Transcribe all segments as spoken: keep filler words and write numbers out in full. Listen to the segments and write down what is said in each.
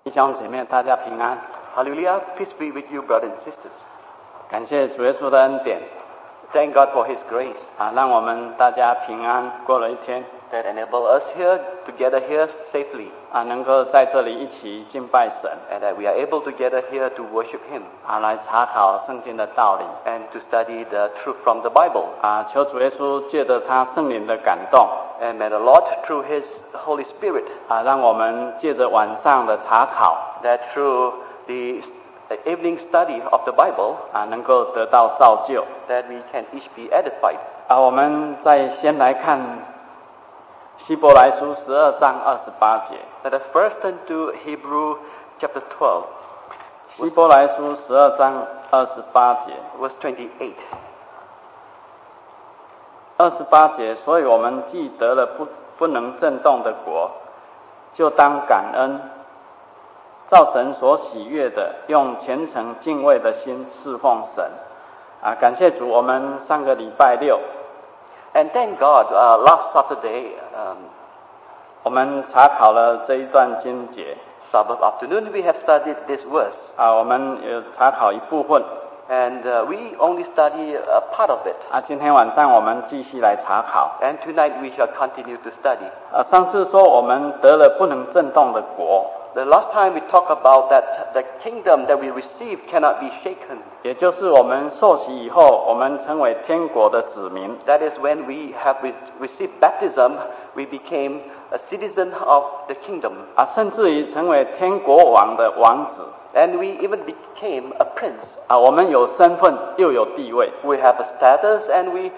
弟兄姐妹，大家平安。 Hallelujah. Peace be with you, brothers and sisters. 感谢主耶稣的恩典 Thank God for His grace 啊，让我们大家平安过了一天 that enable us here together here safely, 啊，能够在这里一起敬拜神 and that we are able together here to worship Him 啊，来查考圣经的道理 and to study the truth from the Bible. 啊，求主耶稣借着他圣灵的感动 And may the Lord, through His Holy Spirit, 啊，让我们借着晚上的查考 that through the evening study of the Bible, 啊，能够得到造就 that we can each be edified. 啊。我们再先来看希伯来书十二章二十八节。 Let us first turn to Hebrew chapter twelve, 希伯来书十二章二十八节。 verse twenty-eight. 二十八节，所以我们既得了不不能震动的国，就当感恩，照神所喜悦的，用虔诚敬畏的心侍奉神。啊，感谢主，我们上个礼拜六， And thank God, uh, last Saturday, um, 我们查考了这一段经节。 Sabbath afternoon, we have studied this verse. 啊，我们有查考一部分。 And uh, we only study a part of it. 啊，今天晚上我们继续来查考。 And tonight we shall continue to study. 啊，上次说我们得了不能震动的国， The last time we talked about that the kingdom that we receive cannot be shaken. 也就是我们受洗以后，我们成为天国的子民。 That is when we have re- received baptism, we became a citizen of the kingdom. 啊，甚至于成为天国王的王子 And we even became a prince. 啊，我们有身份又有地位 We have a status and we,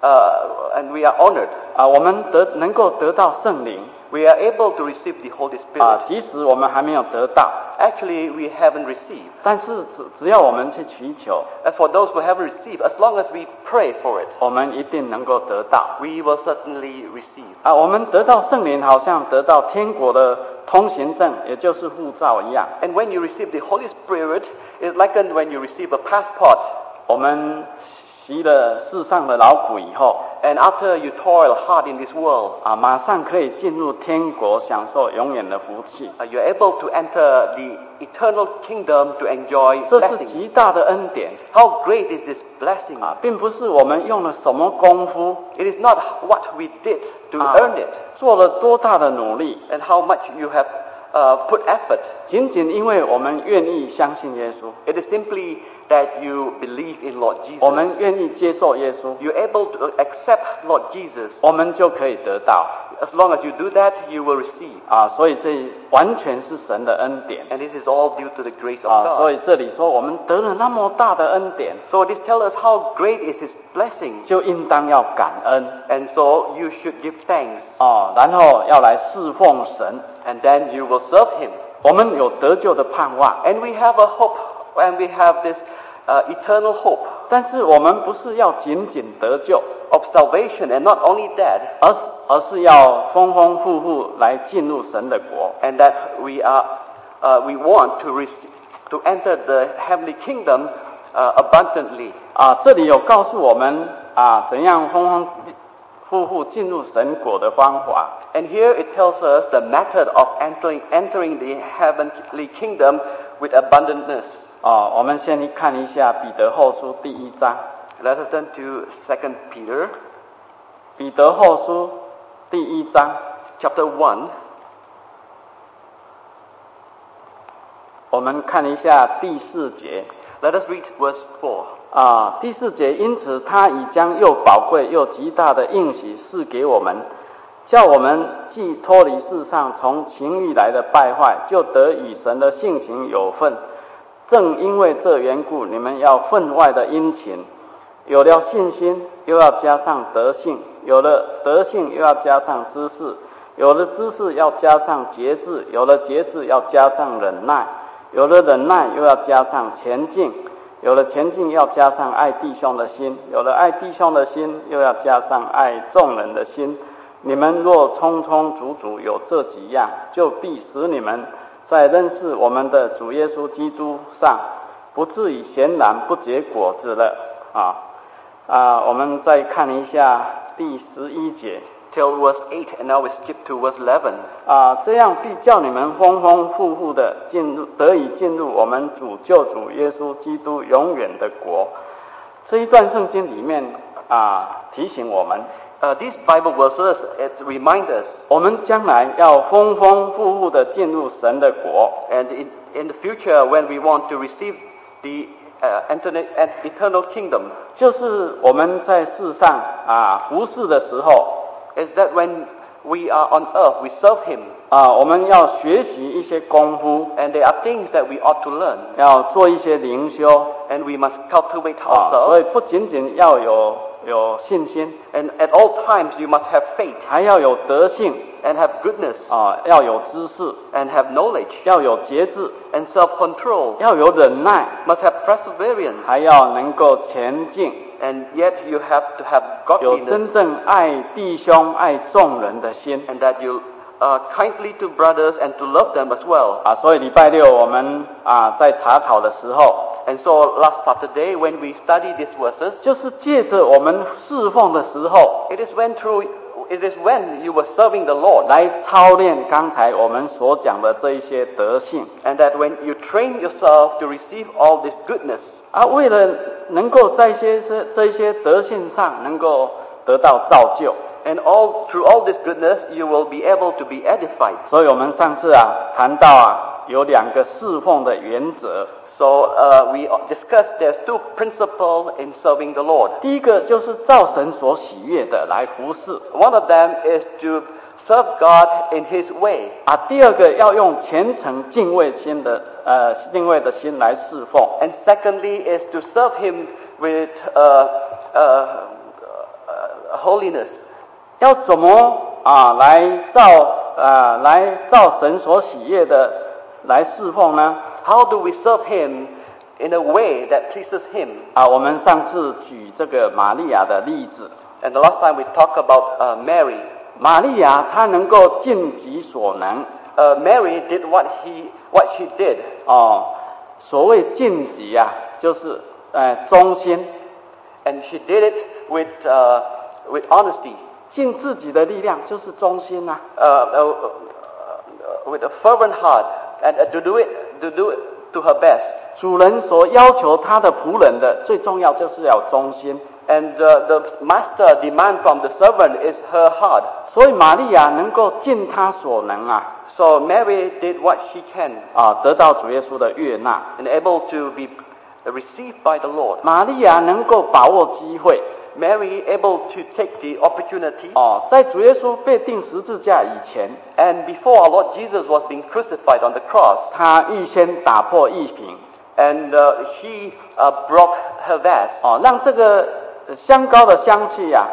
uh, and we are honored. 啊，我们得能够得到圣灵 We are able to receive the Holy 啊 Spirit. 即使我们还没有得到， Actually, we haven't received. 但是只只要我们去祈求， As for those who haven't received, as long as we pray for it, 我们一定能够得到 we will certainly receive. 啊。我们得到圣灵，好像得到天国的通行证，也就是护照一样。 And when you receive the Holy Spirit, it's like when you receive a passport. 我们习了世上的劳苦以后 And after you toil hard in this world, 啊，马上可以进入天国，享受永远的福气。 uh, you're able to enter the eternal kingdom to enjoy 这是 blessing. 极大的恩典 How great is this blessing? 啊，并不是我们用了什么功夫， It is not what we did to 啊 earn it 做了多大的努力， and how much you have uh, put effort. 仅仅因为我们愿意相信耶稣， It is simply that you believe in Lord 我 Jesus. 们愿意接受耶稣， You're able to accept Lord Jesus. 我们就可以得到 As long as you do that, you will receive. 啊。所以这完全是神的恩典 And this is all due to the grace of 啊。所 God. 以这里说我们得了那么大的恩典， So this tells us how great is His blessing. 就应当要感恩 And so you should give thanks. 啊，然后要来侍奉神。 And then you will serve Him. 我们有得救的盼望， And we have a hope. And we have this uh, eternal hope 但是我们不是要仅仅得救， of salvation. And not only that, 而是而是要丰丰富富来进入神的国。 and that we are, uh, we want to receive, to enter the heavenly kingdom uh, abundantly. 啊，这里有告诉我们啊，怎样丰丰富富进入神国的方法。 And here it tells us the method of entering, entering the heavenly kingdom with abundantness. 啊，我们先看一下彼得后书第一章。 Let us turn to Second Peter 彼得后书第一章， chapter one. 我们看一下第四节。 Let us read verse four. 啊，第四节，因此他已将又宝贵又极大的应许赐给我们，叫我们既脱离世上从情欲来的败坏，就得与神的性情有份。正因为这缘故，你们要分外的殷勤，有了信心，又要加上德性；有了德性，又要加上知识；有了知识，要加上节制；有了节制，要加上忍耐；有了忍耐，又要加上前进；有了前进，要加上爱弟兄的心；有了爱弟兄的心，又要加上爱众人的心。你们若充充足足有这几样，就必使你们在认识我们的主耶稣基督上，不至于闲然不结果子了。啊啊！我们再看一下第十一节。 till verse eight, and now we skip to verse eleven. 啊，这样必叫你们丰丰富富的进入，得以进入我们主救主耶稣基督永远的国。这一段圣经里面啊，提醒我们， Uh, these Bible verses it remind us, 我们将来要丰丰富富的进入神的国。 and in, in the future when we want to receive the uh, eternal, eternal kingdom, 就是我们在世上啊服侍的时候 is that when we are on earth, we serve Him, 啊，我们要学习一些功夫， and there are things that we ought to learn, 要做一些灵修 and we must cultivate 啊，所 ourselves, 以不仅仅要有有信心， and at all times you must have faith, 还要有德性 and have goodness, 啊，要有知识， and have knowledge, 要有节制， and self-control, 要有忍耐， must have perseverance, 还要能够前进， and yet you have to have 有 godliness, 真正爱弟兄、爱众人的心 and that you uh, kindly to brothers and to love them as well. 啊。所以礼拜六我们啊在查考的时候， And so last Saturday when we studied these verses, 就是借着我们侍奉的时候， it is when through it is when you were serving the Lord, 来操练刚才我们所讲的这一些德性 and that when you train yourself to receive all this goodness, 啊，为了能够在一些这这一些德性上能够得到造就， and all through all this goodness you will be able to be edified. 所以我们上次啊谈到啊有两个侍奉的原则， So uh, we discussed there's two principles in serving the Lord. 第一个就是照神所喜悦的来服侍 One of them is to serve God in His way, 啊，第二个要用虔诚敬畏心的呃敬畏的心来侍奉 and secondly is to serve Him with uh, uh, uh, holiness. 要怎么啊来照啊来照神所喜悦的来侍奉呢？ How do we serve Him in a way that pleases Him? 啊，我们上次举这个玛利亚的例子， And the last time we talked about uh, Mary. 玛利亚她能够尽己所能 Uh, Mary did what he what she did, 哦，所谓尽己啊，就是呃忠心， and she did it with uh, with honesty, 尽自己的力量就是忠心呐、 uh, uh, uh, with a fervent heart, and uh, to do it to do it to her best. 主人所要求他的仆人的最重要就是要有忠心， And uh, the master demand from the servant is her heart. 所以玛利亚能够尽她所能啊 So Mary did what she can 啊，得到主耶稣的悦纳。 and able to be received by the Lord. 玛利亚能够把握机会 Mary able to take the opportunity, 哦，在主耶稣被钉十字架以前， and before our Lord Jesus was being crucified on the cross, 他预先打破异瓶 and uh, she uh, broke her vase 哦，让这个呃香膏的香气呀、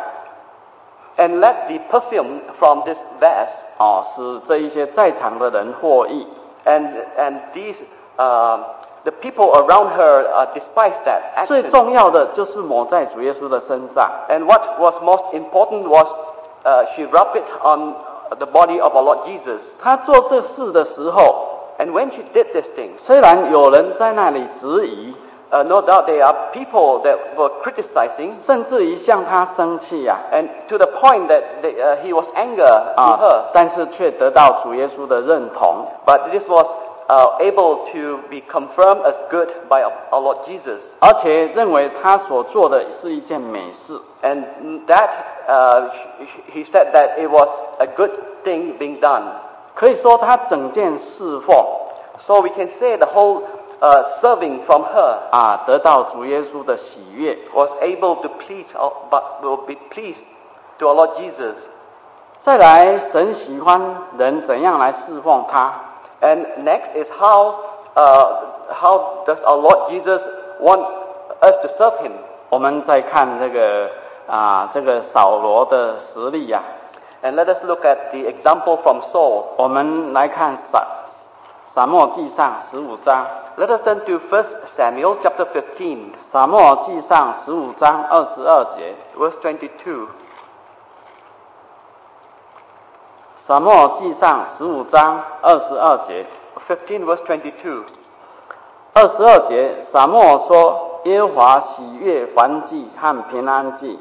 and let the perfume from this vase, 哦，使这一些在场的人获益。 and and these uh, the people around her uh, despised that 最 action. 重要的就是抹在主耶稣的身上， And what was most important was uh, she rubbed it on the body of our Lord Jesus. 他做这事的时候， And when she did this thing, 虽然有人在那里质疑， uh, no doubt there are people that were criticizing, 甚至于向他生气呀、 and to the point that they, uh, he was anger 啊， to her. 但是却得到主耶稣的认同。 But this was uh, able to be confirmed as good by our, our Lord Jesus. 而且认为他所做的是一件美事。 And that, uh, he said that it was a good thing being done. 可以说他整件侍奉 So we can say the whole uh, serving from her 啊，得到主耶稣的喜悦。 was able to please, our, but will be pleased to our Lord Jesus. 再来，神喜欢人怎样来侍奉他。 And next is how, uh, how does our Lord Jesus want us to serve Him? 我们再看这个啊，这个扫罗的实例呀、 And let us look at the example from Saul. 我们来看撒撒母耳记上十五章， Let us turn to First Samuel chapter fifteen, 撒母耳记上十五章二十二节， verse twenty-two. 撒母耳记上十五章二十二节， fifteen verse twenty-two. 二十二节，撒母耳说：耶和华喜悦燔祭和平安祭，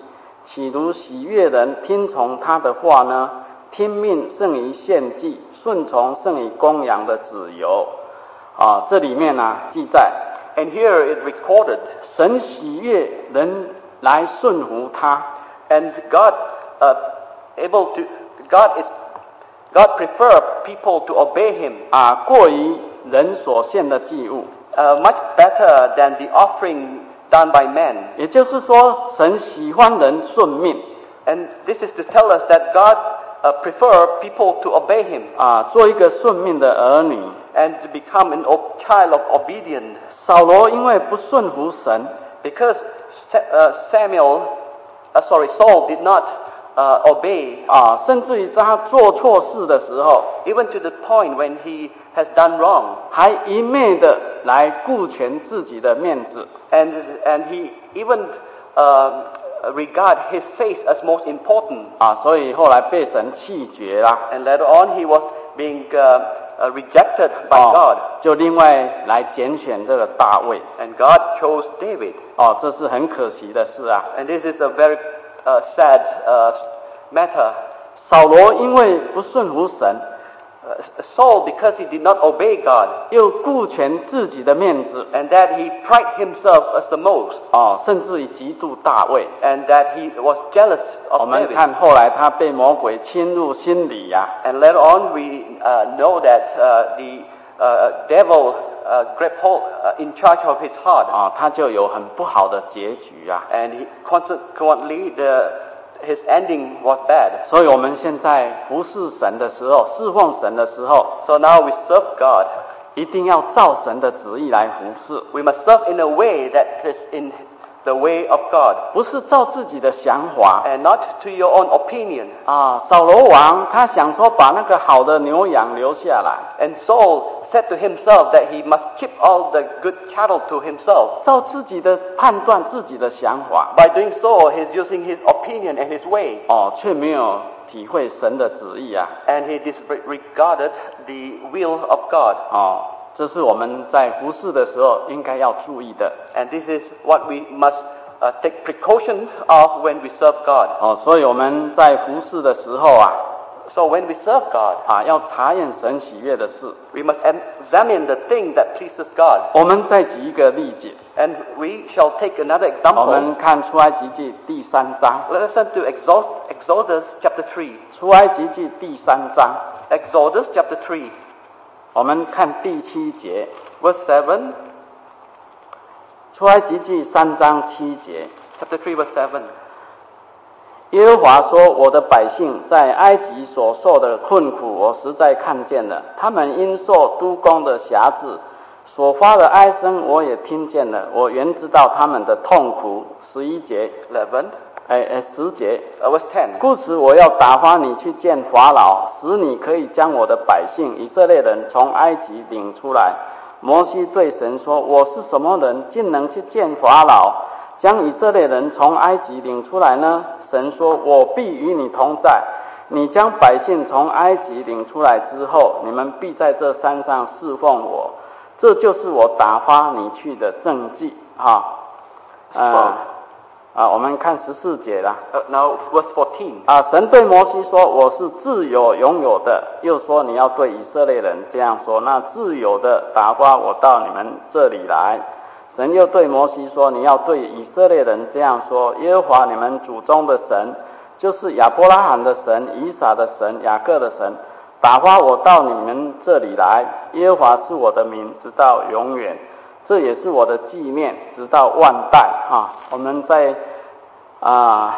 岂如喜悦人听从他的话呢？听命胜于献祭，顺从胜于公羊的脂油。啊，这里面呢、啊、记载 And here it recorded, 神喜悦人来顺服他。 and God uh, able to God is God prefer people to obey Him 啊，过于人所献的祭物。 uh, much better than the offering done by men. 也就是说，神喜欢人顺命。 And this is to tell us that God uh, prefer people to obey Him 啊，做一个顺命的儿女。 and to become an ob- child of obedience. 扫罗因为不顺服神， Because Sa- uh, Samuel, uh, sorry, Saul did not uh, obey, 啊，甚至于在他做错事的时候， even to the point when he has done wrong, 还一昧的来顾全自己的面子。 and and he even uh, regard his face as most important. 啊，所以后来被神弃绝啦。 And later on, he was being uh, uh, rejected by 哦 God, 就另外来拣选这个大卫。 and God chose David. 哦，这是很可惜的事啊。 And this is a very uh, sad uh, matter. 扫罗因为不顺服神， Uh, Saul, because he did not obey God, 又顾全自己的面子， and that he pride himself as the most, 哦，甚至于嫉妒大卫。 and that he was jealous 我 of 们 David. 看后来他被魔鬼侵入心里呀、 And later on, we uh, know that uh, the uh, devil uh, grabbed hold uh, in charge of his heart, 啊，他就有很不好的结局啊。 and he consequently the, his ending was bad. 所以我们现在服侍神的时候，侍奉神的时候， So now we serve God. 一定要照神的旨意来服侍， We must serve in a way that is in the way of God, 不是照自己的想法。 and not to your own opinion. 啊，扫罗王他想说把那个好的牛羊留下来， And Saul said to himself that he must keep all the good cattle to himself. 照自己的判断、自己的想法， By doing so, he's using his opinion and his way, 哦，却没有体会神的旨意啊。 and he disregarded the will of God. 哦，这是我们在服侍的时候应该要注意的。 And this is what we must uh, take precaution of when we serve God. 哦，所以我们在服侍的时候啊， So when we serve God, 啊，要查验神喜悦的事。 we must examine the thing that pleases God. 我们再举一个例子， And we shall take another 我 example. 们看出埃及记第三章， Let us turn to Exod- Exodus chapter three. 出埃及记第三章， Exodus chapter three, 我们看第七节， verse seven. 出埃及记三章七节， Chapter three, verse seven. 耶和华说：“我的百姓在埃及所受的困苦，我实在看见了；他们因受督工的辖制所发的哀声，我也听见了。我原知道他们的痛苦。”十一节， eleven. 哎哎，十节。 Uh, verse ten. 故此，我要打发你去见法老，使你可以将我的百姓以色列人从埃及领出来。摩西对神说：“我是什么人，竟能去见法老，将以色列人从埃及领出来呢？”神说：“我必与你同在。你将百姓从埃及领出来之后，你们必在这山上侍奉我。这就是我打发你去的证据。”啊，呃。啊，我们看十四节啦。 Uh, now, verse fourteen. 啊，神对摩西说：“我是自有拥有的。”又说：“你要对以色列人这样说。那自有的打发我到你们这里来。”神又对摩西说：“你要对以色列人这样说：耶和华你们祖宗的神，就是亚伯拉罕的神、以撒的神、雅各的神，打发我到你们这里来。耶和华是我的名，直到永远。这也是我的纪念，直到万代。”哈，我们在啊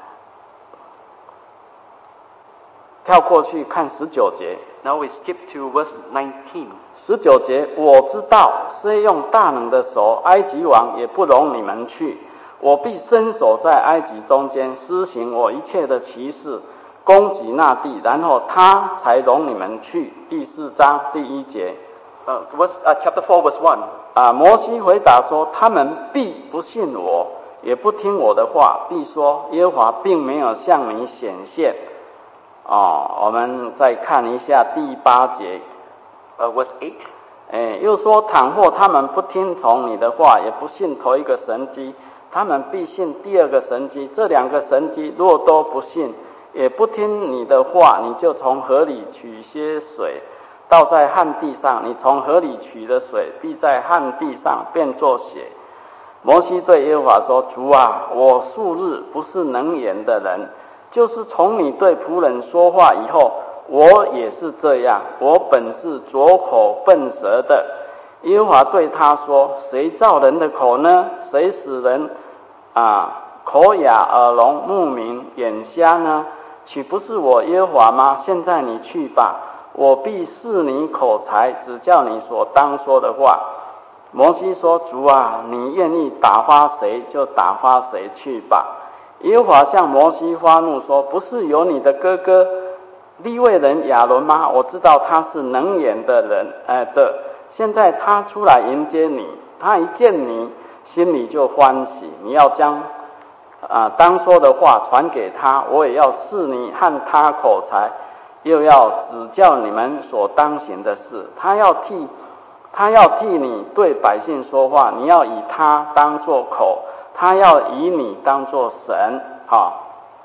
跳过去看十九节。 Now we skip to verse nineteen. 十九节，我知道虽用大能的手，埃及王也不容你们去。我必伸手在埃及中间施行我一切的奇事，攻击那地，然后他才容你们去。第四章第一节。 Uh, verse, uh, chapter four, verse one. 啊，摩西回答说：“他们必不信我，也不听我的话，必说耶和华并没有向你显现。”哦，我们再看一下第八节。 Uh, verse eight. 哎，又说：“倘或他们不听从你的话，也不信头一个神迹， 他们必信第二个神迹。这两个神迹若都不信，也不听你的话，你就从河里取些水，倒在旱地上。你从河里取的水，必在旱地上变作血。摩西对耶和华说：主啊，我素日不是能言的人，就是从你对仆人说话以后，我也是这样。我本是拙口笨舌的。耶和华对他说：谁造人的口呢？谁使人啊口哑耳聋目明眼瞎呢？岂不是我耶和华吗？现在你去吧，我必赐你口才，指教你所当说的话。摩西说：主啊，你愿意打发谁就打发谁去吧。耶和华向摩西发怒说：不是有你的哥哥利未人亚伦吗？我知道他是能言的人，呃的。现在他出来迎接你，他一见你，心里就欢喜。你要将啊、呃、当说的话传给他，我也要赐你和他口才，又要指教你们所当行的事。他要替他要替你对百姓说话，你要以他当作口，他要以你当作神。好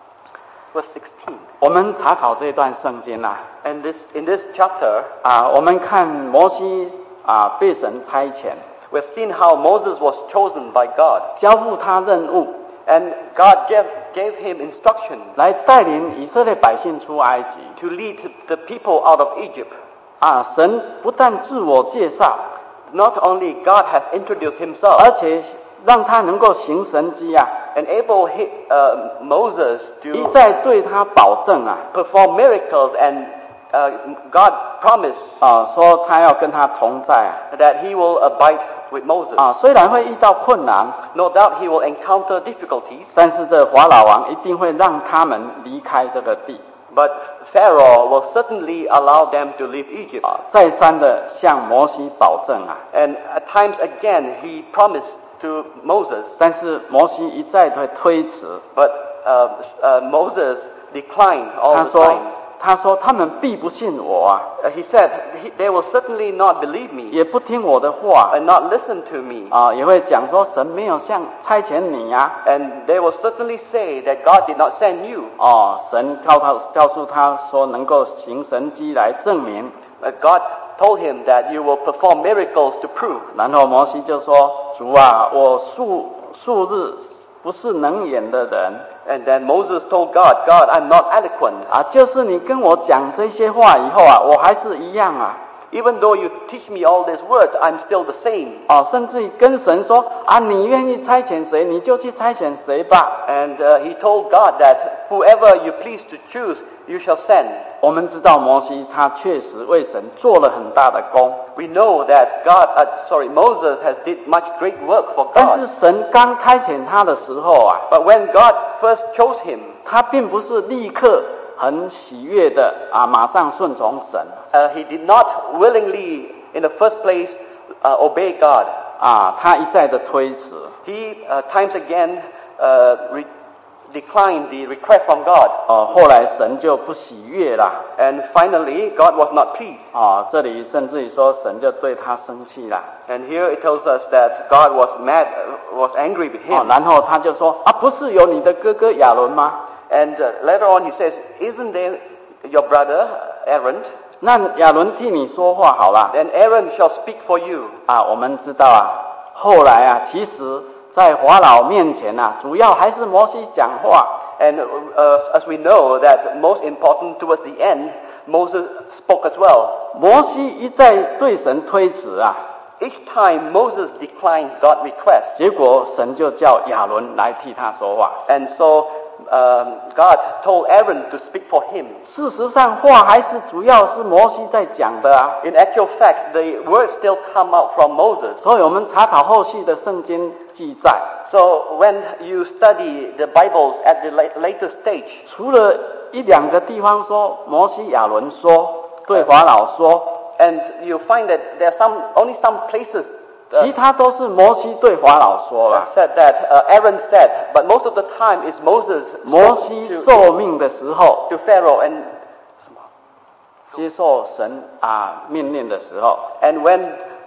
Verse sixteen. 我们查考这段圣经啊， And this, in this chapter, 啊，我们看摩西啊被神差遣， we've seen how Moses was chosen by God. 交付他任务， And God gave, gave him instruction 来带领以色列百姓出埃及。 to lead the people out of Egypt. 啊，神不但自我介绍， Not only God has introduced himself 而且让他能够行神迹啊， enable he, uh, Moses 一 to 再对他保证啊， perform miracles, and uh, God promised 啊，说他要跟他同在啊， that he will abide with Moses. 啊，虽然会遇到困难， No doubt he will encounter difficulties, 但是这法老王一定会让他们离开这个地， but Pharaoh will certainly allow them to leave Egypt. 啊，再三的向摩西保证啊， And at times again he promised to Moses, 但是摩西一再的推迟， but uh, uh, Moses declined all 他 the 说 time. 他说他们必不信我啊， Uh, he said, he, they will certainly not believe me 也不听我的话 and not listen to me. 啊，也会讲说神没有像差遣你呀、啊。 And they will certainly say that God did not send you. 哦，神告他告诉他说，能够行神迹来证明。 Uh, God told him that you will perform miracles to prove. 然后摩西就说：“主啊，我素素日不是能言的人 And then Moses told God, God, I'm not eloquent. 啊，就是你跟我讲这些话以后啊，我还是一样啊。 Even though you teach me all these words, I'm still the same. 哦，甚至于跟神说啊，你愿意差遣谁，你就去差遣谁吧。 And uh, he told God that whoever you please to choose, you shall send. 我们知道摩西他确实为神做了很大的功， We know that God, uh, sorry, Moses has did much great work for 但是 God. 神刚差遣他的时候啊， But when God first chose him, 他并不是立刻很喜悦的啊，马上顺从神 uh, he did not willingly, in the first place, uh, obey God. 啊，他一再的推迟 He uh, times again uh, re- declined the request from God. 哦，后来神就不喜悦啦 And finally, God was not pleased. 啊，这里甚至于说神就对他生气啦 And here it tells us that God was mad, uh, was angry with 哦， him. 然后他就说啊，不是有你的哥哥亚伦吗？ And uh, later on he says, isn't there your brother Aaron? 那亚伦替你说话好啦 Then Aaron shall speak for you. 啊，我们知道啊，后来啊，其实在法老面前啊，主要还是摩西讲话。 And uh, as we know that most important towards the end, Moses spoke as well. 摩西一再对神推迟啊， Each time Moses declined God's request. 结果神就叫亚伦来替他说话。 And so um, God told Aaron to speak for him. 事实上，话还是主要是摩西在讲的啊。 In actual fact, the words still come out from Moses. 所以我们查考后续的圣经记载， So when you study the Bibles at the la- later stage, 除了一两个地方说摩西亚伦说对法老说， and you find that there are some only some places uh, 其他都是摩西对法老说了。 said that uh, Aaron said, but most of the time is Moses 摩 spoke 西 to, 受命的时候， to Pharaoh, and 接受神啊命令的时候， and when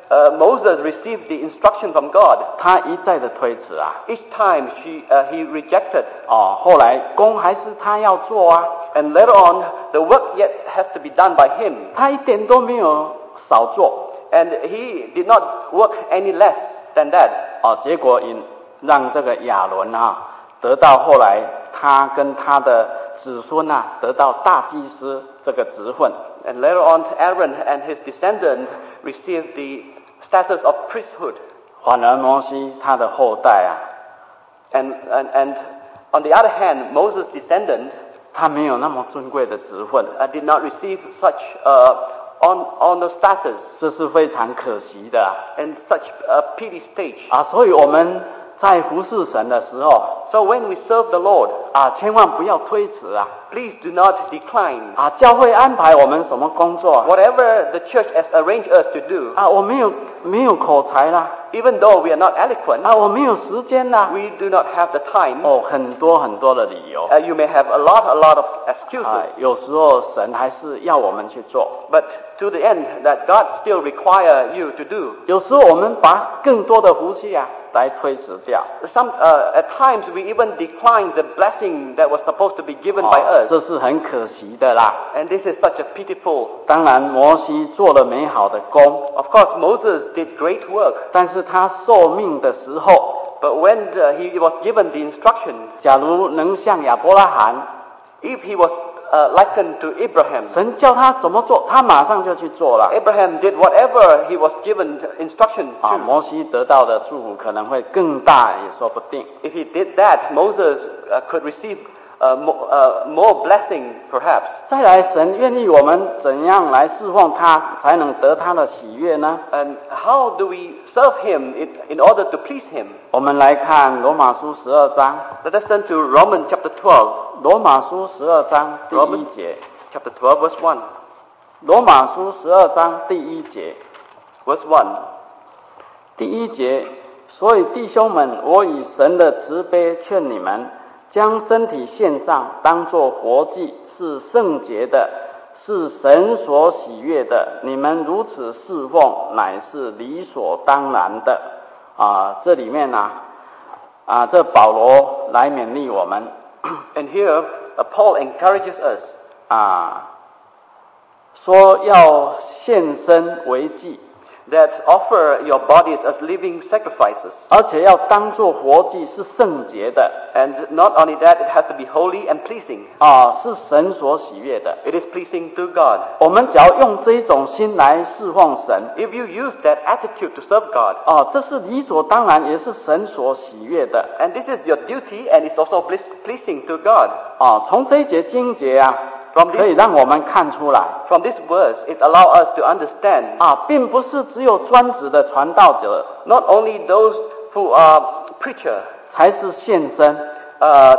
uh, Moses received the instruction from God, 他一再的推迟啊， each time she, uh, he rejected. 哦，后来工还是他要做啊， And later on, the work yet has to be done by him. 他一点都没有少做， And he did not work any less than that. 哦，结果引让这个亚伦啊得到后来他跟他的子孙啊得到大祭司这个职分。 And later on, Aaron and his descendants received the status of priesthood. 反而摩西他的后代啊， And, and, and on the other hand, Moses' descendant 他没有那么尊贵的职分， uh, did not receive such uh, on, honor status 这是非常可惜的啊！ and such a pity stage. 啊所以我们在服侍神的时候 So when we serve the Lord, 啊，千万不要推迟啊！ please do not decline. 啊，教会安排我们什么工作 Whatever the church has arranged us to do, 啊，我没有没有口才啦， even though we are not eloquent, 啊，我没有时间啦， we do not have the time. 哦，很多很多的理由 Uh, you may have a lot, a lot of 啊 excuses, 有时候神还是要我们去做， but to the end that God still require you to do. 有时候我们把更多的福气啊来推迟掉， Some, uh, at times we even decline the blessing that was supposed to be given 哦 by us. 这是很可惜的啦。 And this is such a pitiful. 当然，摩西做了美好的工， Of course, Moses did great work, 但是他受命的时候， but when uh, he was given the instruction, 假如能像亚伯拉罕， if he was uh, likened to Abraham, 神叫他怎么做，他马上就去做了。 Abraham did whatever he was given instruction 啊， to. 摩西得到的祝福可能会更大，也说不定。 If he did that, Moses uh, could receive uh, more, uh, more blessing, perhaps. 再来，神愿意我们怎样来侍奉他，才能得他的喜悦呢？ And how do we serve him in, in order to please him? 我们来看罗马书十二章， Let us turn to Romans chapter twelve. 罗马书十二章第一节， Chapter twelve, verse one. 罗马书十二章第一节， Verse one. 第一节，所以弟兄们，我以神的慈悲劝你们，将身体献上，当作活祭，是圣洁的，是神所喜悦的。你们如此侍奉，乃是理所当然的。啊，这里面啊，啊，这保罗来勉励我们 And here, uh, Paul encourages us 啊，说要献身为祭， that offer your bodies as living sacrifices. 而且要当作活祭，是圣洁的 And not only that, it has to be holy and pleasing. 啊，是神所喜悦的。 It is pleasing to God. 我们只要用这一种心来侍奉神， If you use that attitude to serve God, 啊，这是理所当然，也是神所喜悦的。 and this is your duty, and it's also bliss- pleasing to God. 啊，从这一节经节啊， From this- 可以让我们看出来 From this verse, it allows us to understand 啊，并不是只有专职的传道者 not only those who are preacher 才是献身 uh,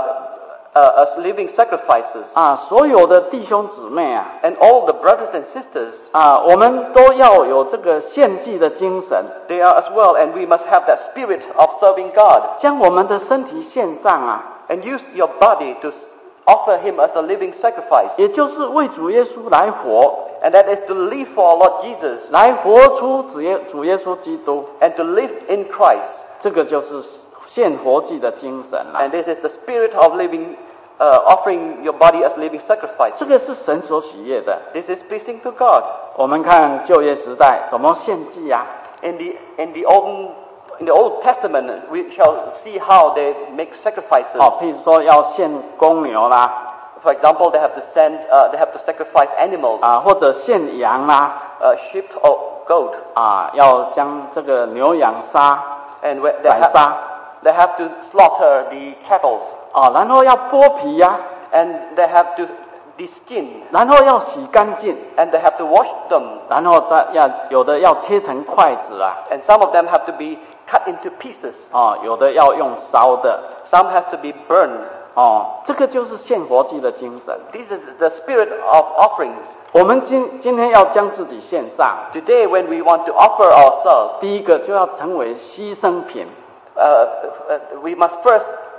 uh, as living sacrifices, 啊，所有的弟兄姊妹啊 and all the brothers and sisters, 啊，我们都要有这个献祭的精神， they are as well, and we must have that spirit of serving God, 将我们的身体献上啊， and use your body to offer Him as a living sacrifice, 也就是为主耶稣来活， and that is to live for our Lord Jesus, 来活出主耶主耶稣基督， and to live in Christ. 这个就是献活祭的精神啦。 And this is the spirit of living, uh, offering your body as living sacrifice. 这个是神所喜悦的。 This is pleasing to God. 我们看旧约时代怎么献祭啊？ In the in the old in the Old Testament, we shall see how they make sacrifices. 哦，譬如说要献公牛啦， For example, they have to send, uh, they have to sacrifice animals, 啊，或者献羊啦， uh, sheep or goat, 啊，要将这个牛羊杀， and where they 宰 have 杀， they have to slaughter the cattle, 哦，然后要剥皮呀、 and they have to de-skin, 然后要洗干净， and they have to wash them, 然后再要有的要切成筷子啊， and some of them have to be cut into pieces. 哦，有的要用烧的， Some have to be burned. 哦，这个就是献活祭的精神。 This is the spirit of offerings. 我们今今天要将自己献上， Today, when we want to offer ourselves, 第一个就要成为牺牲品， uh, uh, we must first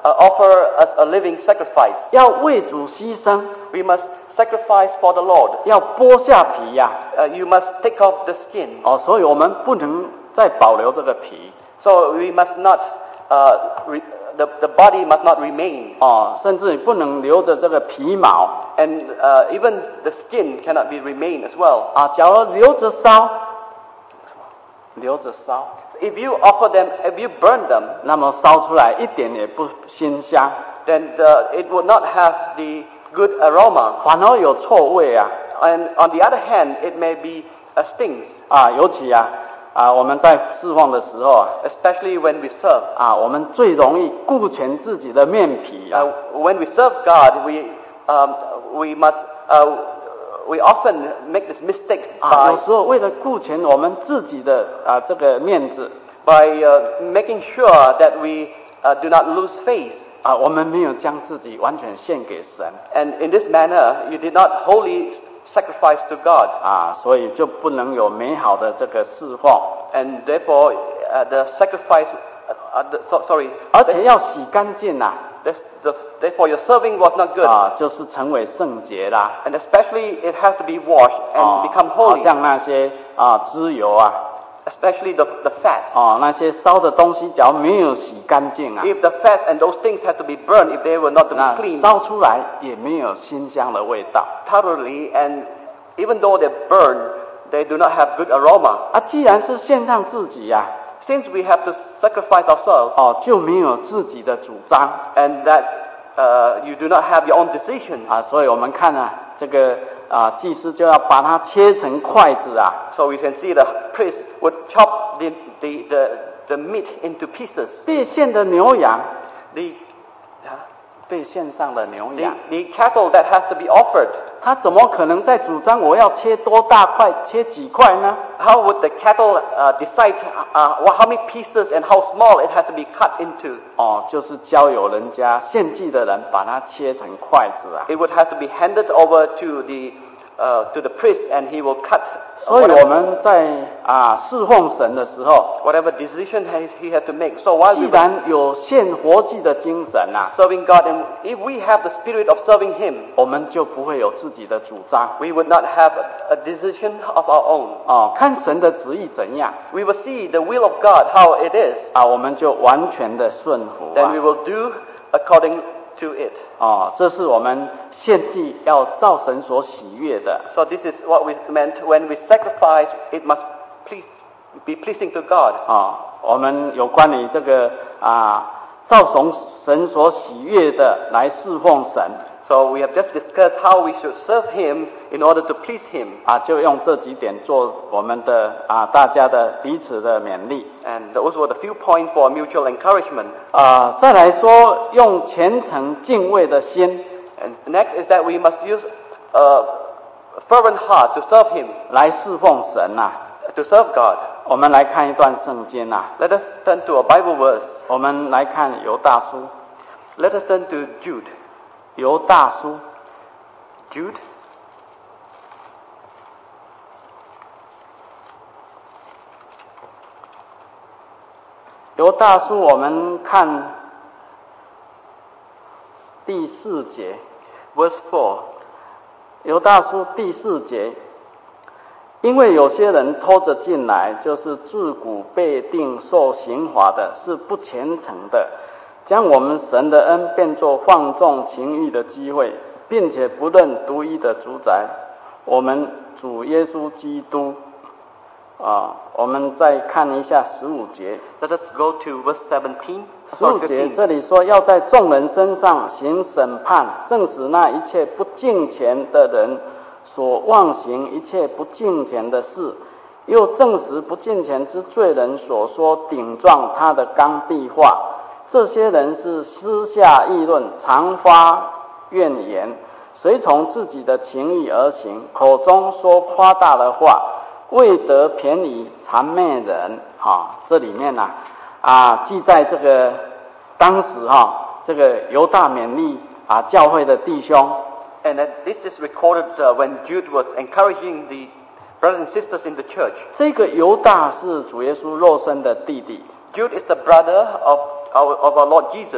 uh, offer us a living sacrifice. 要为主牺牲， We must sacrifice for the Lord. 要剥下皮呀、 Uh, you must take off the skin. 哦，所以我们不能再保留这个皮 So we must not, uh, re- the, the body must not remain. 哦，甚至你不能留着这个皮毛 And uh, even the skin cannot be remain as well. 啊。假如留着烧，留着烧， If you offer them, if you burn them, 那么烧出来一点也不馨香， then the, it would not have the good aroma. 反而有臭味啊 And on the other hand, it may be a stings, 啊！尤其啊啊，我们在侍奉的时候啊 especially when we serve. 啊，我们最容易顾全自己的面皮啊 Uh, when we serve God, we um, we must uh, we often make this mistake 啊，有 by 时候为了顾全我们自己的啊这个面子 by uh, making sure that we uh, do not lose face. 啊，我们没有将自己完全献给神 And in this manner, you did not wholly sacrifice to God, 啊，所以就不能有美好的这个侍奉， and therefore uh, the sacrifice, uh, uh, the, so, sorry, 而且要洗干净呐 this, the, therefore your serving was not good, 啊，就是成为圣洁啦 and especially it has to be washed and 啊， become 好 holy, 像那些啊脂油啊 especially the, the fat. 哦，那些烧的东西，假如没有洗干净啊， If the fat and those things had to be burned, if they were not to 那 be cleaned 烧出来也没有馨香的味道 thoroughly, and even though they're burned, they do not have good aroma. 啊。既然是献上自己呀、 Since we have to sacrifice ourselves, 哦，就没有自己的主张 and that uh, you do not have your own decisions, 啊，所以我们看啊，这个啊祭司就要把它切成筷子啊， so we can see the priest would chop the, the, the, the meat into pieces. 被献的牛羊， The, 被献上的牛 the, 羊， the cattle that has to be offered, 他怎么可能在主张我要切多大块，切几块呢？ how would the cattle uh, decide uh, what, how many pieces and how small it has to be cut into? 哦，就是交由人家献祭的人把它切成筷子啊。 It would have to be handed over to the, uh, to the priest, and he will cut 所以我 whatever, 们在啊侍奉神的时候， whatever decision he, he had to make. So while 既 we were 然有献活祭的精神啊， serving God, and if we have the spirit of serving Him, 我们就不会有自己的主张 we would not have a, a decision of our own. 哦。看神的旨意怎样 We will see the will of God, how it is, 啊，我们就完全的顺服 then 啊 we will do according to it. 哦，这是我们献祭要照神所喜悦的 So this is what we meant when we sacrifice, it must please, be pleasing to God. 啊、我们有关于这个啊照神神所喜悦的来侍奉神 So we have just discussed how we should serve Him in order to please Him. 啊，就用这几点做我们的啊大家的彼此的勉励 And those were the few points for mutual encouragement. 啊。再来说用虔诚敬畏的心 And next is that we must use a fervent heart to serve Him, 来侍奉神呐、啊。 to serve God. 我们来看一段圣经呐、啊， Let us turn to a Bible verse. 我们来看犹大书， Let us turn to Jude. 犹大书 Jude, 犹大书，我们看第四节。 verse four. 犹大书第四节，因为有些人偷着进来，就是自古被定受刑罚的，是不虔诚的，将我们神的恩变作放纵情欲的机会，并且不认独一的主宰，我们主耶稣基督。啊，我们再看一下十五节。 Let us go to verse seventeen. 十五 Sorry, 节 fifteen. 这里说，要在众人身上行审判，证实那一切不敬虔的人所妄行一切不敬虔的事，又证实不敬虔之罪人所说顶撞他的刚愎话。这些人是私下议论，常发怨言，随从自己的情意而行，口中说夸大的话，为得便宜谄媚人。啊，这里面呢、啊，啊，记在这个当时哈、啊，这个犹大勉励啊教会的弟兄。 And that this is recorded uh, when Jude was encouraging the brothers and sisters in the church. 这个犹大是主耶稣肉身的弟弟 Jude is the brother of our, of our Lord Jesus.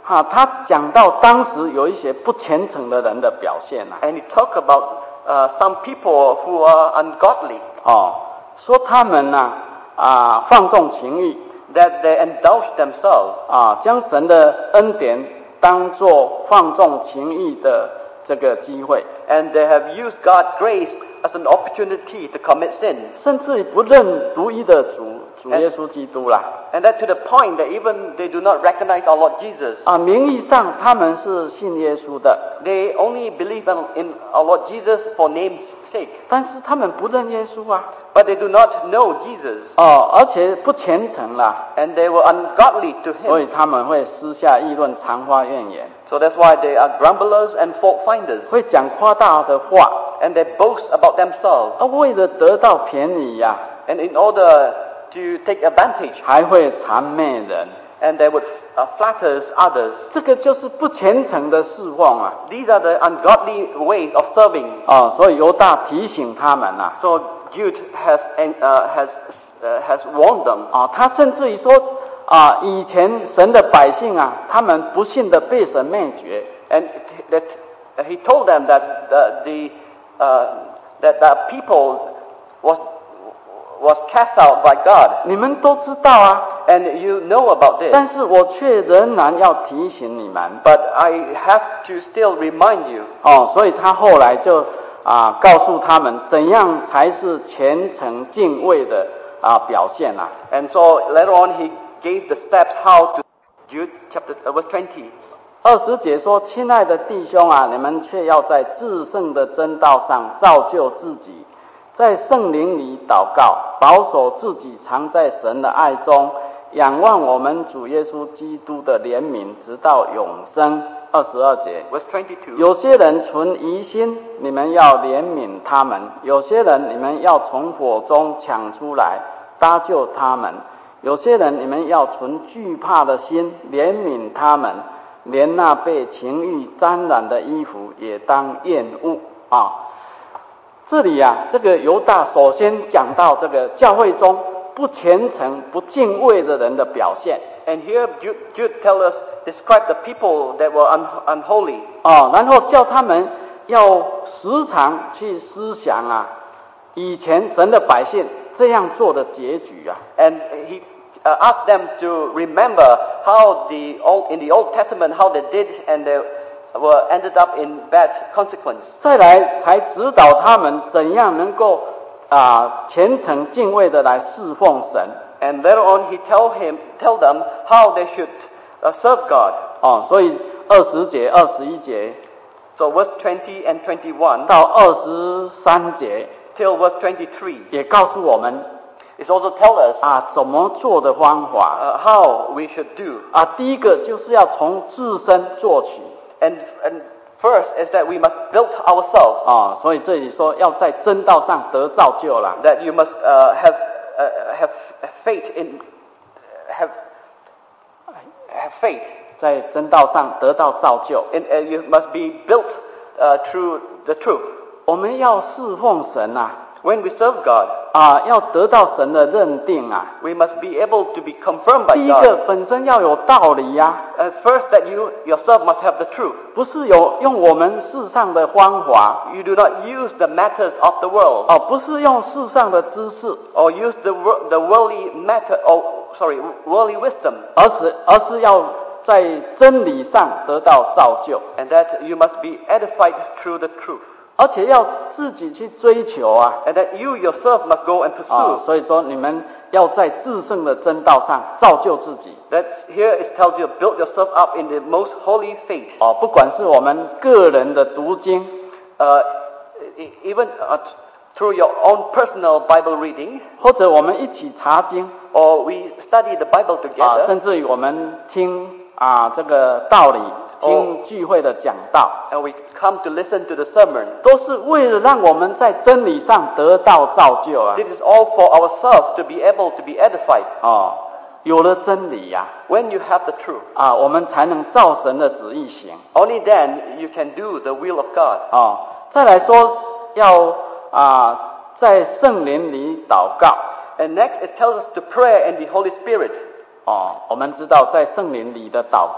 哈，他讲到当时有一些不虔诚的人的表现啊， And he talked about uh, some people who are ungodly, 哦，说他们呢啊放纵情欲 that they indulge themselves, 啊，将神的恩典当作放纵情欲的这个机会， and they have used God's grace as an opportunity to commit sin. 甚至于不认独一的主主耶稣基督啦。 And that to the point that even they do not recognize our Lord Jesus. 啊，名义上他们是信耶稣的， They only believe in, in our Lord Jesus for name's sake, 但是他们不认耶稣啊， but they do not know Jesus, 哦，而且不虔诚啦， and they were ungodly to 所以 him. 他们会私下议论，常发怨言， So that's why they are grumblers and fault finders, 会讲夸大的话， and they boast about themselves. 啊，为了得到便宜呀、 And in order to take advantage, 还会谄媚人， and they would uh, flatter others. 这个就是不虔诚的侍奉啊， These are the ungodly ways of serving. 哦，所以犹大提醒他们呐、啊， So Jude has uh, has uh, has warned them. 哦，他甚至于说啊，以前神的百姓啊，他们不幸的被神灭绝， And that he told them that the, the uh, that the people was was cast out by God, 你们都知道啊， and you know about this. 但是我却仍然要提醒你们， But I have to still remind you. 哦，所以他后来就啊告诉他们怎样才是虔诚敬畏的啊表现啊。 And so later on, he gave the steps how to. Jude chapter uh, verse twenty. 二十节说：“亲爱的弟兄啊，你们却要在至圣的真道上造就自己，在圣灵里祷告，保守自己常在神的爱中，仰望我们主耶稣基督的怜悯，直到永生。”二十二节， Verse twenty-two. 有些人存疑心，你们要怜悯他们；有些人你们要从火中抢出来，搭救他们；有些人你们要存惧怕的心，怜悯他们。连那被情欲沾染的衣服也当厌恶啊！这里啊，这个犹大首先讲到这个教会中不虔诚、不敬畏的人的表现 And here Jude, Jude tells us, describe the people that were un, unholy. 哦，然后叫他们要时常去思想啊，以前神的百姓这样做的结局啊。 And he uh, asked them to remember how the old, in the Old Testament, how they did and they were ended up in bad consequence. 再来才指导他们怎样能够啊虔诚敬畏的来侍奉神 And later on, he tell him, tell them how they should uh, serve God. 哦，所以二十节、二十一节 So verse twenty and twenty-one 到二十三节 till verse twenty-three, 也告诉我们 it also tell us 啊怎么做的方法 uh, how we should do. 啊。第一个就是要从自身做起 And, and first is that we must build ourselves, 啊，所以这里说要在真道上得造就了 that you must uh, have uh, have faith in have have faith, 在真道上得到造就。 and uh, you must be built uh, through the truth. 我们要侍奉神啊， When we serve God, 啊，要得到神的认定啊。 we must be able to be confirmed by 第一个 God. 本身要有道理呀、啊。 Uh, first, that you yourself must have the truth. 不是有用我们世上的方法 You do not use the matters of the world, 哦，不是用世上的知识， or use the wor- the worldly matter, or sorry, worldly wisdom, 而是而是要在真理上得到造就， and that you must be edified through the truth, 而且要自己去追求啊。 and that you yourself must go and 哦 pursue. 所以说你们要在至圣的真道上造就自己 That here it tells you build yourself up in the most holy faith. 哦，不管是我们个人的读经 Uh, e- even uh, through your own personal Bible reading, 或者我们一起查经 or we study the Bible 啊， together, 甚至于我们听啊这个道理，听聚会的讲道， and we come to listen to the sermon. 都是为了让我们在真理上得到造就啊。 This is all for ourselves to be able to be edified. 哦，有了真理呀、 When you have the truth, 啊，我们才能照神的旨意行。 only then you can do the will of God. 哦，再来说要啊，在圣灵里祷告。 And next it tells us to pray in the Holy Spirit. 哦，我们知道在圣灵里的祷告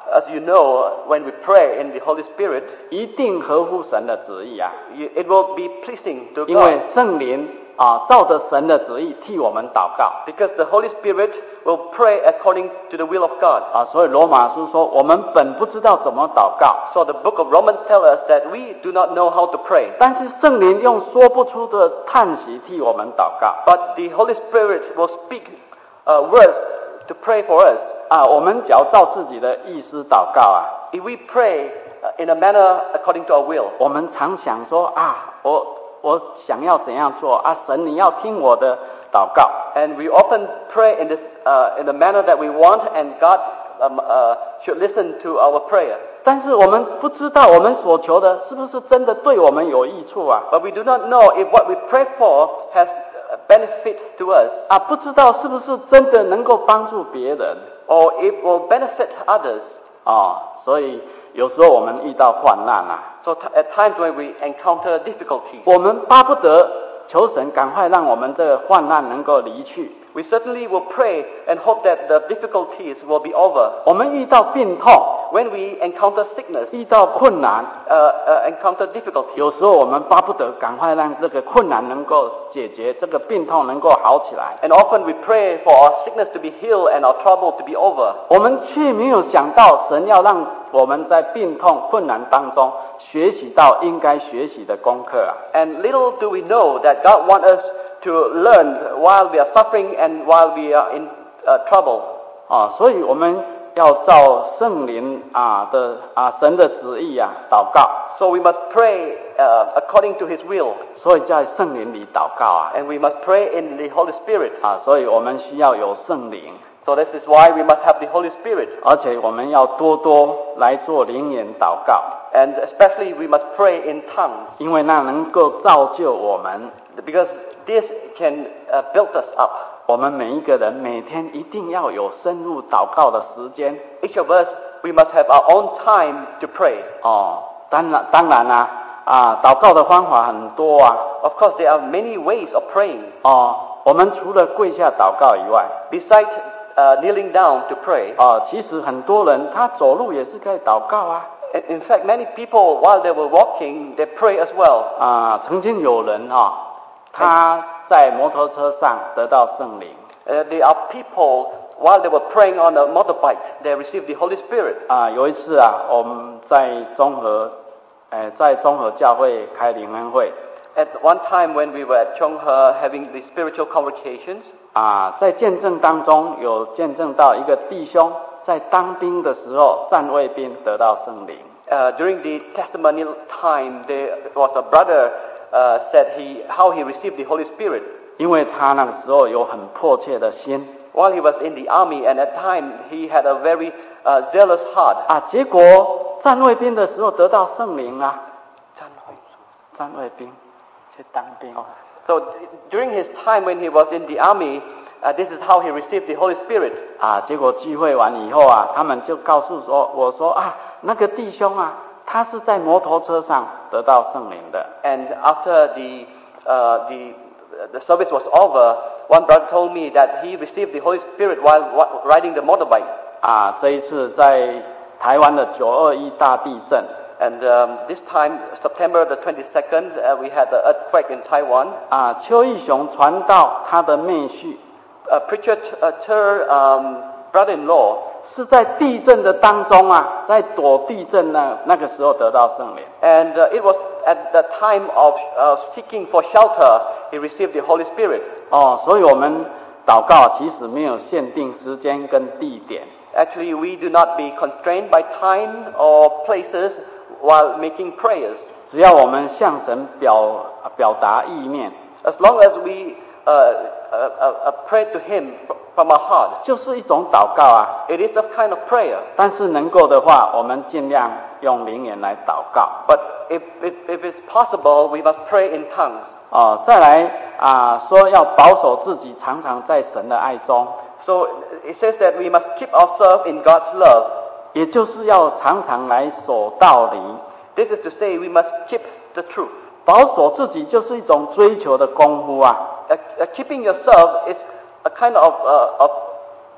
As you know, when we pray in the Holy Spirit, 一定合乎神的旨意啊， you- it will be pleasing to 因为 God 圣灵啊照着神的旨意替我们祷告 because the Holy Spirit will pray according to the will of God. 啊，所以罗马书说我们本不知道怎么祷告， So the book of Romans tells us that we do not know how to pray, 但是圣灵用说不出的叹息替我们祷告 but the Holy Spirit will speak uh, words to pray for us. 啊，我们只要照自己的意思祷告啊， If we pray uh, in a manner according to our will, 我们常想说啊，我我想要怎样做啊，神你要听我的祷告。 and we often pray in this uh, in the manner that we want, and God um, uh, should listen to our prayer. 但是我们不知道我们所求的是不是真的对我们有益处啊？ But we do not know if what we pray for has uh, benefit to us, 啊，不知道是不是真的能够帮助别人 or if it will benefit others. 啊？所以有时候我们遇到患难啊， So t- at times when we encounter difficulties, 我们巴不得求神赶快让我们这个患难能够离去。 we certainly will pray and hope that the difficulties will be over. 我们遇到病痛， When we encounter sickness, 遇到困难， uh, uh, encounter difficulties, 有时候我们巴不得赶快让这个困难能够解决，这个病痛能够好起来。 and often we pray for our sickness to be healed and our trouble to be over. 我们却没有想到，神要让我们在病痛困难当中学习到应该学习的功课啊！ And little do we know that God wants us to learn while we are suffering and while we are in uh, trouble. 啊，所以我们要照圣灵啊的啊神的旨意啊祷告， So we must pray uh, according to His will, 所以在圣灵里祷告啊 and we must pray in the Holy Spirit. 啊，所以我们需要有圣灵， So this is why we must have the Holy Spirit, 而且我们要多多来做灵言祷告， and especially we must pray in tongues, 因为那能够造就我们。 because this can uh, build us up. 我们每一个人每天一定要有深入祷告的时间 Each of us, we must have our own time to pray. 哦。当然，当然啦、啊，祷告的方法很多啊。 Of course, there are many ways of praying. 哦，我们除了跪下祷告以外， Besides uh, kneeling down to pray, 哦，其实很多人他走路也是可以祷告啊。 in in fact, many people, while they were walking, they pray as well. 啊，曾经有人哈、哦，他在摩托车上得到圣灵 Uh, there are people, while they were praying on a motorbike, they received the Holy Spirit. 啊。有一次啊，我们在中和，呃，在中和教会开灵恩会 At one time when we were at Chonghe having the spiritual convocations, 啊，在见证当中有见证到一个弟兄在当兵的时候，站卫兵得到圣灵。 uh, during the testimonial time, there was a brother uh, said he how he received the Holy Spirit. 因为他那个时候有很迫切的心 While he was in the army, and at time he had a very uh, zealous heart. 啊，结果站卫兵的时候得到圣灵啊，站卫兵去当兵哦。 So during his time when he was in the army, uh, this is how he received the Holy Spirit. 啊，结果聚会完以后啊，他们就告诉说，我说啊，那个弟兄啊，他是在摩托车上得到圣灵的。 And after the uh, the the service was over, one brother told me that he received the Holy Spirit while wa- riding the motorbike. 啊，这一次在台湾的九二一大地震， And um, this time, September the twenty-second, uh, we had an earthquake in Taiwan. 啊，邱义雄传道他的妹婿 A preacher, uh, her um, brother-in-law, 是在地震的当中啊，在躲地震那那个时候得到圣灵。 and uh, it was at the time of uh, seeking for shelter, he received the Holy Spirit. 哦，所以我们祷告其实没有限定时间跟地点， Actually, we do not be constrained by time or places while making prayers. 只要我们向神表表达意念， As long as we uh, uh, uh, uh, pray to Him from our heart, 就是一种祷告啊。 it is a kind of prayer. 但是能够的话，我们尽量用灵言来祷告。 But if, if, if it's possible, we must pray in tongues. 哦，再来啊，说要保守自己，常常在神的爱中， So it says that we must keep ourselves in God's love. 也就是要常常来守道理。 This is to say we must keep the truth. 保守自己就是一种追求的功夫啊。 Uh, uh, keeping yourself is a kind of, uh, of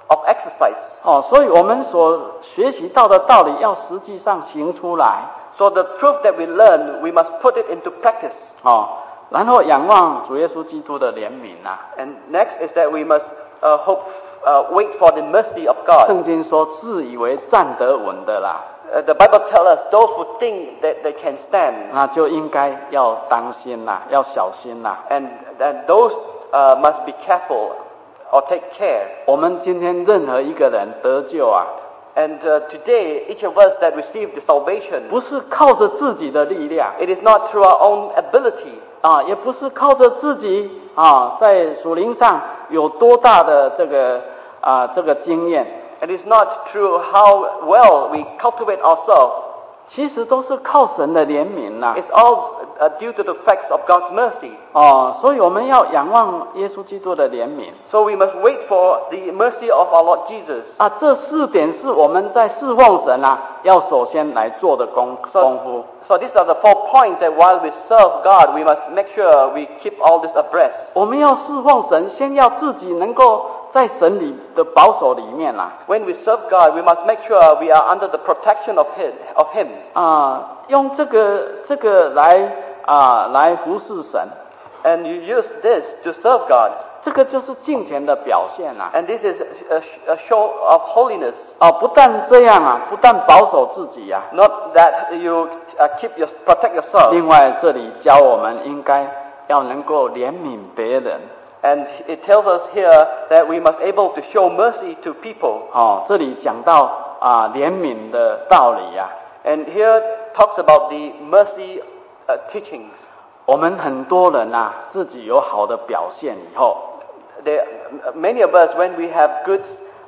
of exercise. 哦，所以我们所学习到的道理要实际上行出来。 So the truth that we learn, we must put it into practice. 哦，然后仰望主耶稣基督的怜悯啊。 And next is that we must uh, hope, uh, wait for the mercy of God. 圣经说自以为站得稳的啦， Uh, the Bible tells us those who think that they can stand, 那就应该要当心啦，要小心啦。 and, and those uh, must be careful or take care. 我们今天任何一个人得救啊， And uh, today, each of us that receive the salvation, 不是靠着自己的力量 it is not through our own ability, 啊，也不是靠着自己啊，在属灵上有多大的这个啊这个经验， it is not through how well we cultivate ourselves. 其实都是靠神的怜悯呐。 It's all uh, due to the facts of God's mercy. 哦，所以我们要仰望耶稣基督的怜悯 So we must wait for the mercy of our Lord Jesus. 啊。这四点是我们在侍奉神啊，要首先来做的功功夫。 So these are the four points that while we serve God, we must make sure we keep all this abreast. 我们要侍奉神，先要自己能够在神里的保守里面啦。 When we serve God, we must make sure we are under the protection of Him. Of him. 啊，用这个这个来啊来服侍神， And you use this to serve God. 这个就是敬虔的表现啦。 And this is a, a show of holiness. 啊，不但这样啊，不但保守自己呀、 Not that you uh, keep your, protect yourself. 另外这里教我们应该要能够怜悯别人。 And it tells us here that we must able to show mercy to people. 哦，这里讲到啊怜悯的道理呀、 And here talks about the mercy uh, teachings. 我们很多人啊，自己有好的表现以后， There, many of us, when we have good,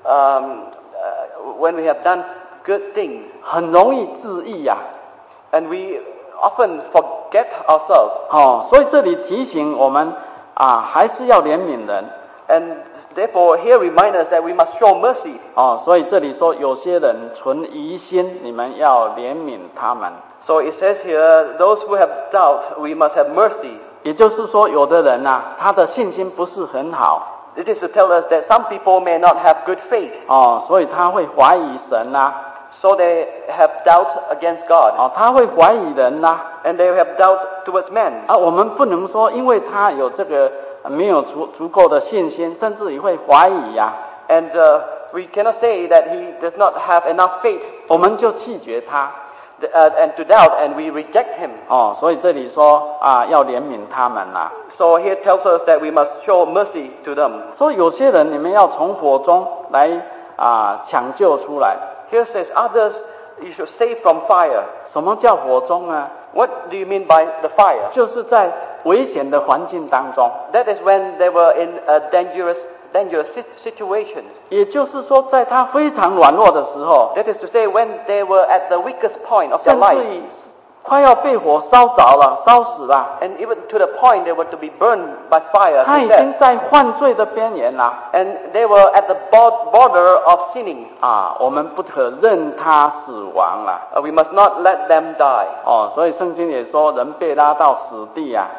um, uh, when we have done good things, 很容易自义呀、 and we often forget ourselves. 哦，所以这里提醒我们啊，还是要怜悯人。 And therefore, here remind us that we must show mercy. 哦，所以这里说有些人存疑心，你们要怜悯他们。 So it says here, those who have doubt, we must have mercy. 也就是说，有的人啊，他的信心不是很好， It is to tell us that some people may not have good faith, 哦，所以他会怀疑神呐、 so they have doubt against God, 哦，他会怀疑人呐、 and they have doubt towards men. 啊，我们不能说，因为他有这个呃没有足足够的信心，甚至于会怀疑呀、 And uh, we cannot say that he does not have enough faith 我们就弃绝他。 uh, and to doubt, and we reject him. 哦，所以这里说啊，要怜悯他们呐、 So here tells us that we must show mercy to them. 说有些人你们要从火中来啊抢救出来。 Here says others you should save from fire. 什么叫火中呢？ What do you mean by the fire? 就是在危险的环境当中， That is when they were in a dangerous, dangerous sit- situation. 也就是说，在他非常软弱的时候， That is to say, when they were at the weakest point of their 甚至 life, 于快要被火烧着了、烧死了， and even to the point they were to be burned by fire 他 to 已 death, 经在犯罪的边缘了 and they were at the bor- border of sinning. 啊！我们不可任他死亡了 Uh, we must not let them die. 哦。所以圣经也说，人被拉到死地啊，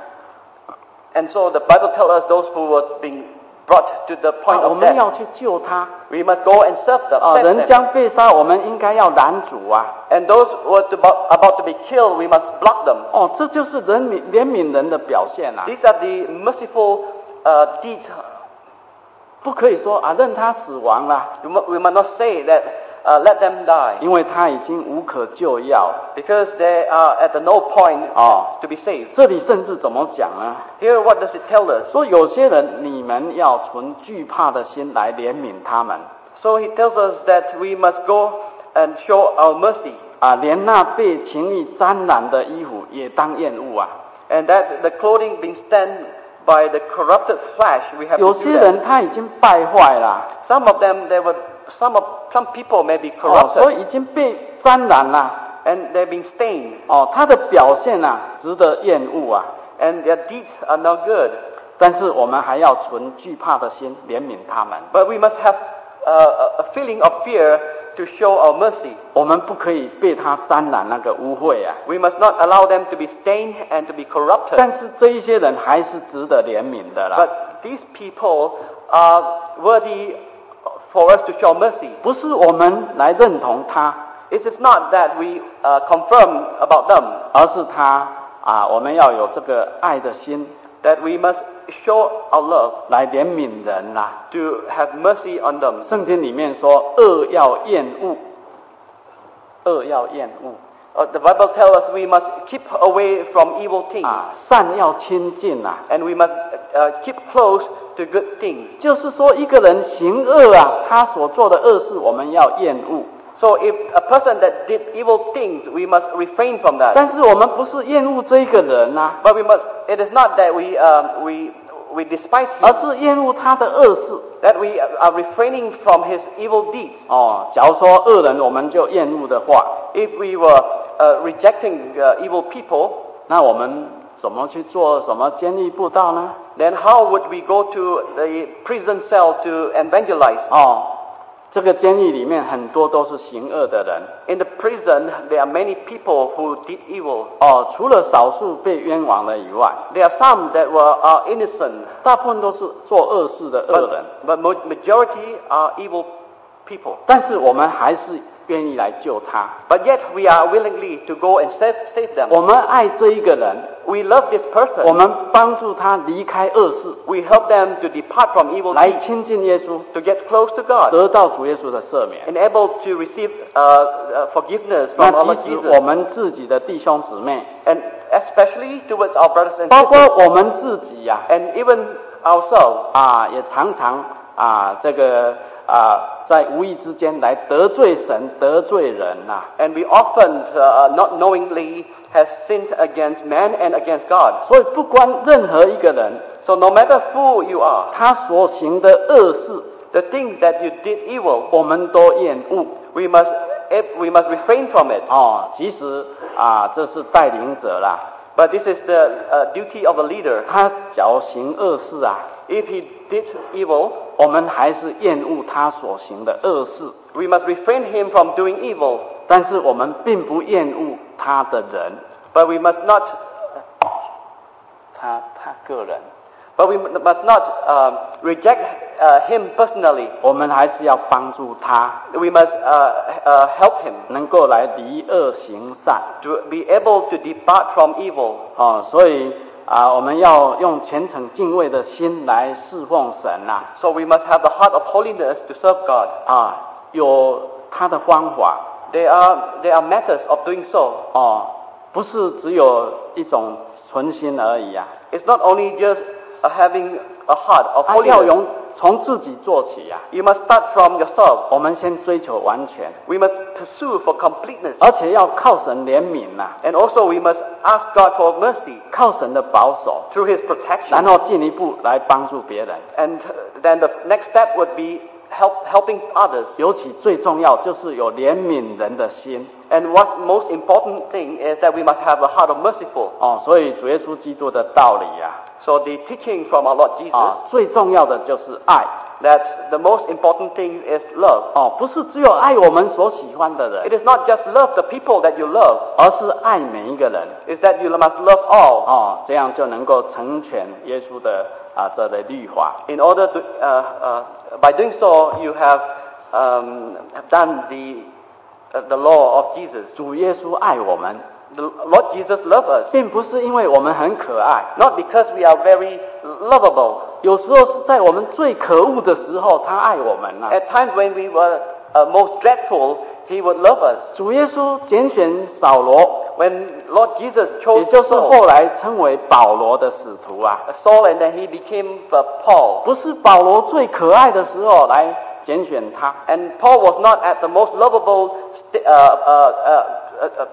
And so the Bible tells us those who were being brought to the 啊 point 我 of 们 death, 要去救他 we must go and serve them. 啊！ save 人 them. 将被杀，我们应该要拦阻啊！ And those who are to, about to be killed, we must block them. 哦，这就是人悯怜悯人的表现啊！ These are the merciful uh, deeds. 不可以说啊，任他死亡了， We mu- we must not say that uh, let them die, 因为他已经无可救药。 because they are at the no point Oh. to be saved. 这里甚至怎么讲呢？ Here, what does it tell us? 说有些人你们要存惧怕的心来怜悯他们 So he tells us that we must go and show our mercy, 啊，连那被情欲沾染的衣服也当厌恶啊。 and that the clothing being stained by the corrupted flesh, we have 有 to 些 do 人 that. 他已经败坏了 Some of them, they were some of some people may be 哦，所 corrupted, 以已经被沾染了 and they're being stained, 哦，他的表现啊值得厌恶啊。 and their deeds are not good. 但是我们还要存惧怕的心怜悯他们， But we must have uh, a a feeling of fear to show our mercy. 我们不可以被他沾染那个污秽啊。 We must not allow them to be stained and to be corrupted. 但是这一些人还是值得怜悯的啦。 But these people are worthy for us to show mercy. 不是我们来认同他， It is not that we uh, confirm about them, 而是他啊，我们要有这个爱的心 that we must show our love 来怜悯人啦、 to have mercy on them. 圣经里面说，恶要厌恶，恶要厌恶 Uh, the Bible tells us we must keep away from evil things, 啊，善要亲近啊。 and we must uh, keep close to good things. 就是说，一个人行恶啊，他所做的恶事，我们要厌恶。 So if a person that did evil things, we must refrain from that. 但是我们不是厌恶这一个人呐、 But we must. It is not that we um, we we despise 而 him, 是厌恶他的恶事。 that we are refraining from his evil deeds. 哦，假如说恶人我们就厌恶的话， If we were uh, rejecting uh, evil people, 那我们怎么去做什么监狱布道呢？ then how would we go to the prison cell to evangelize? 哦，这个监狱里面很多都是行恶的人。 In the prison, there are many people who did evil. 哦，除了少数被冤枉的以外， There are some that were are innocent, 大部分都是做恶事的恶人。 but, but mo- majority are evil people. 但是我们还是愿意来救他。 But yet we are willingly to go and save, save them. 我们爱这一个人， We love this 我 person. 们帮助他离开恶事， We help them to depart from evil 来 deeds, 亲近耶稣， to get close to God, 得到主耶稣的赦免。 and able to receive uh, uh, forgiveness 那 from our 即使 Jesus. 我们自己的弟兄姊妹， And especially towards our brothers and 包括 sisters, 我们自己呀、 and even ourselves, 啊，也常常啊，这个啊，在无意之间来得罪神、得罪人呐、 and we often uh, not knowingly have sinned against man and against God. 所以不管任何一个人， So no matter who you are, 他所行的恶事， the things that you did evil, 我们都厌恶。 we must if we must refrain from it. 哦，其实啊，这是带领者啦， But this is the uh, duty of a leader. 他假如行恶事啊， If he did evil, 我们还是厌恶他所行的恶事， we must refrain him from doing evil. 但是我们并不厌恶他的人， But we must not. 他他个人， But we must not um, reject uh, him personally. 我们还是要帮助他， We must uh, uh, help him 能够来离恶行善。 to be able to depart from evil. 哦，所以啊，我们要用虔诚敬畏的心来侍奉神呐、 So we must have the heart of holiness to serve God. 啊，有他的方法 There are there are methods of doing so. 哦，不是只有一种存心而已啊， It's not only just uh, having a heart of 他要 holiness. 用从自己做起呀、 You must start from yourself. 我们先追求完全， We must pursue for completeness. 而且要靠神怜悯呐、 And also we must ask God for mercy 靠神的保守， through His protection. 然后进一步来帮助别人。 And uh, then the next step would be help, helping others. 尤其最重要就是有怜悯人的心 And what's most important thing is that we must have a heart of merciful. 哦，所以主耶稣基督的道理呀、 So the teaching from our Lord Jesus, 啊，最重要的就是爱 that the most important thing is love. 哦，不是只有爱我们所喜欢的 It 人， is not just love the people that you love, 而是爱每一个人 it's that you must love all 哦，这样就能够成全耶稣的啊这类律法。 in order to, uh, uh, by doing so, you have, um, have done the, uh, the law of Jesus. 主耶稣爱我们， The Lord Jesus loves us, 并不是因为我们很可爱， not because we are very lovable. 有时候是在我们最可恶的时候，他爱我们啊。 At times when we were uh, most dreadful, He would love us. 主耶稣拣选扫罗， When Lord Jesus 也 chose 就是 Saul, 后来称为保罗的使徒啊， Saul and then he became uh, Paul. 不是保罗最可爱的时候来拣选他， And Paul was not at the most lovable st- uh, uh, uh, uh, uh,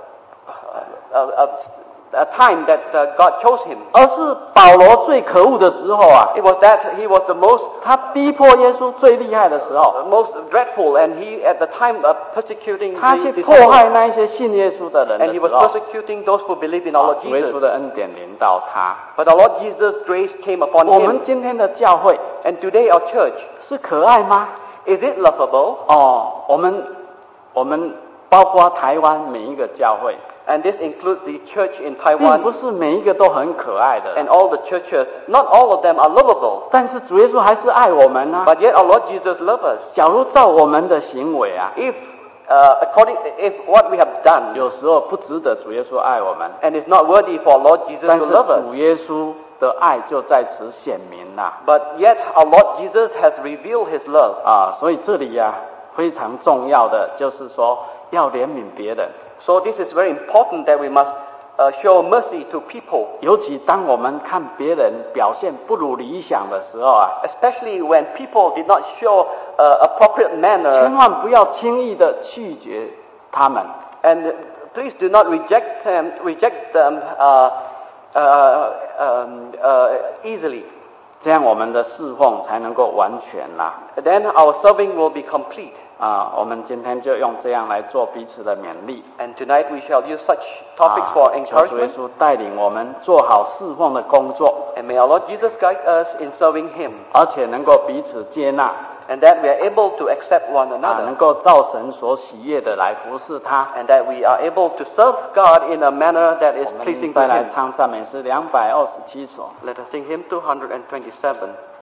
uh, uh, uh, time that uh, God chose him. 而是保罗最可恶的时候啊， It was that he was the most 他逼迫耶稣最厉害的时候， uh, most dreadful, and he at the time of persecuting 他去 the 迫害 disciples, 那一些信耶稣的人 and 的 he 时 was 候， persecuting those who believe in our Lord 主耶稣 Jesus. 的恩典临到他。 But our Lord Jesus' grace came upon 我们 him. 今天的教会 And today our church, 是可爱吗？ is it lovable? 哦，我们我们包括台湾每一个教会， And this includes the church in 并不 Taiwan 是每一个都很可爱的， and all the churches. Not all of them are lovable, 但是主耶稣还是爱我们啊。 but yet our Lord Jesus loves us. 假如照我们的行为啊， If uh, according, if what we have done 有时候不值得主耶稣爱我们， and it's not worthy for our Lord Jesus 但 to 是 love us, 主耶稣的爱就在此显明了 but yet our Lord Jesus has revealed His love. 啊。所以这里呀、非常重要的就是说要怜悯别人， So this is very important that we must uh, show mercy to people, 尤其当我们看别人表现不如理想的时候啊， especially when people did not show uh, appropriate 千 manner. 万不要轻易的拒绝他们。 And please do not reject them, reject them uh, uh, um, uh, easily. 这样我们的侍奉才能够完全啦。 Then our serving will be complete. 啊，我们今天就用这样来做彼此的勉励。 And tonight we shall use such topics for 啊求主耶 encouragement. 稣带领我们做好侍奉的工作， And may our Lord Jesus guide us in serving Him. 而且能够彼此接纳， And that we are able to accept one 啊，能 another. 够照神所喜悦的来服侍他。 And that we are able to serve God in a manner that is 我 pleasing 们 to 再来 Him. 唱赞美诗两百二十七首。 Let us sing hymn two hundred twenty-seven.